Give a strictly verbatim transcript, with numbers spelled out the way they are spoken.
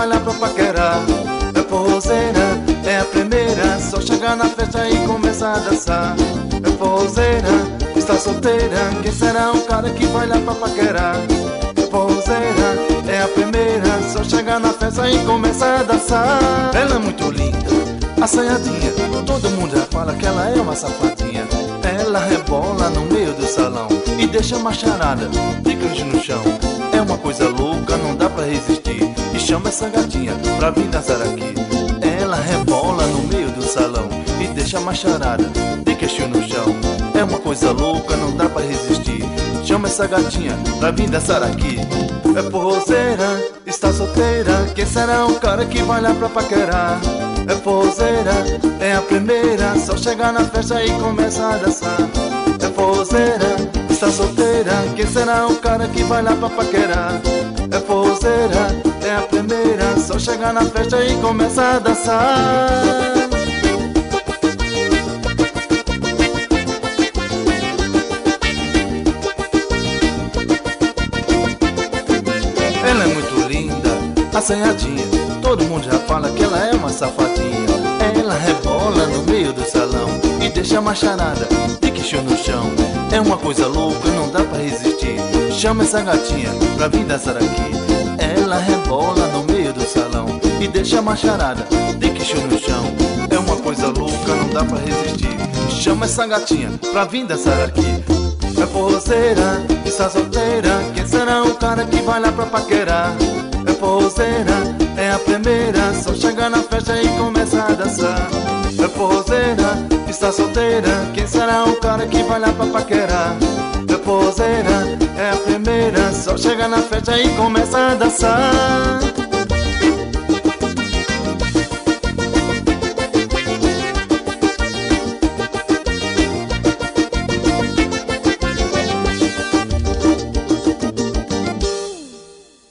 vai lá pra paquerar. É forrozeira, é a primeira, só chegar na festa e começar a dançar. É forrozeira, está solteira, quem será o cara que vai lá pra paquerar? É forrozeira, é a primeira, só chegar na festa e começar a dançar. Ela é muito linda, assanhadinha, todo mundo já fala que ela é uma safadinha. Ela rebola no meio do salão e deixa uma charada de cruz no chão. É uma coisa louca, não dá pra resistir, e chama essa gatinha pra vir dançar aqui. Ela rebola no meio do salão e deixa uma charada de queixo no chão. É uma coisa louca, não dá pra resistir, chama essa gatinha pra vir dançar aqui. É forrozeira, está solteira, quem será o cara que vai lá pra paquerar? É forrozeira, é a primeira, só chegar na festa e começa a dançar. É forrozeira, está solteira, quem será o cara que vai lá pra paquerar? É forrozeira, é a primeira, só chegar na festa e começa a dançar. Ela é muito linda, assanhadinha, todo mundo já fala que ela é uma safadinha. Ela rebola no meio do salão e deixa uma charada de queixo no chão. É uma coisa louca, não dá pra resistir, chama essa gatinha pra vir dançar aqui. Ela rebola no meio do salão e deixa uma charada de queixo no chão. É uma coisa louca, não dá pra resistir, chama essa gatinha pra vir dançar aqui. É forrozeira, está solteira, quem será o cara que vai lá pra paquerar? É forrozeira, é a primeira, só chega na festa e começa a dançar. É forrozeira, está solteira, quem será o cara que vai lá pra paquerar? É forrozeira, é a primeira, só chega na festa e começa a dançar.